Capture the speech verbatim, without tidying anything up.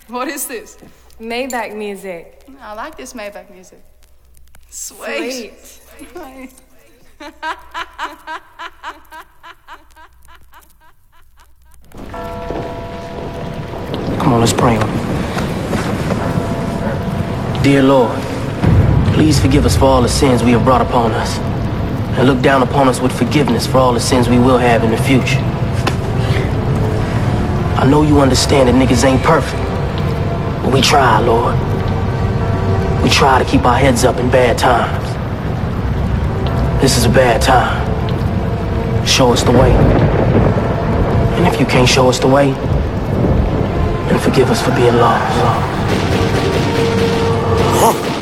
What is this? Maybach music. I like this Maybach music. Sweet. Sweet. Come on, let's pray. Dear Lord, please forgive us for all the sins we have brought upon us, and look down upon us with forgiveness for all the sins we will have in the future. I know you understand that niggas ain't perfect, but we try, Lord. We try to keep our heads up in bad times. This is a bad time. Show us the way. And if you can't show us the way, then forgive us for being lost. Huh.